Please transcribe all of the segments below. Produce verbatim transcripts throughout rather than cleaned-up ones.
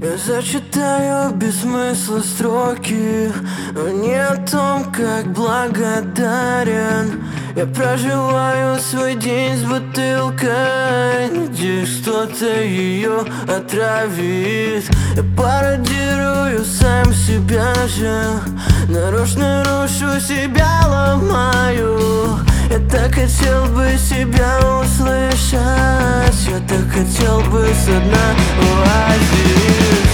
Я зачитаю без смысла строки, но не о том, как благодарен. Я проживаю свой день с бутылкой, надеюсь, кто-то ее отравит. Я пародирую сам себя же, нарочно рушу себя, ломаю. Я так хотел бы себя услышать, я так хотел бы со дна оазис.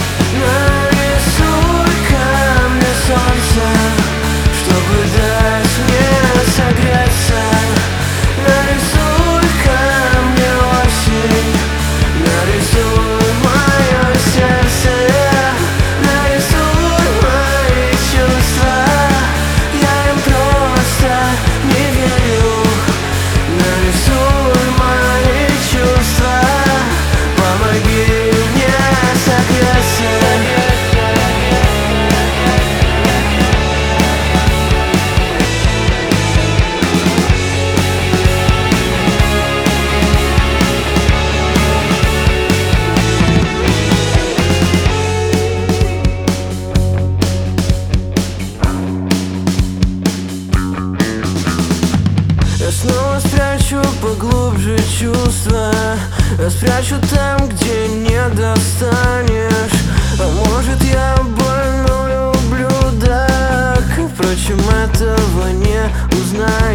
Нарисуй-ка мне солнце, чтобы дать мне согреться. Нарисуй-ка мне осень, нарисуй мое сердце. Нарисуй мои чувства, я им просто не верю. Нарисуй мои чувства, помоги мне согреться. Я снова спрячу поглубже чувства, я спрячу там, где не достанешь. А может, я больной ублюдок, впрочем, этого не узнаешь.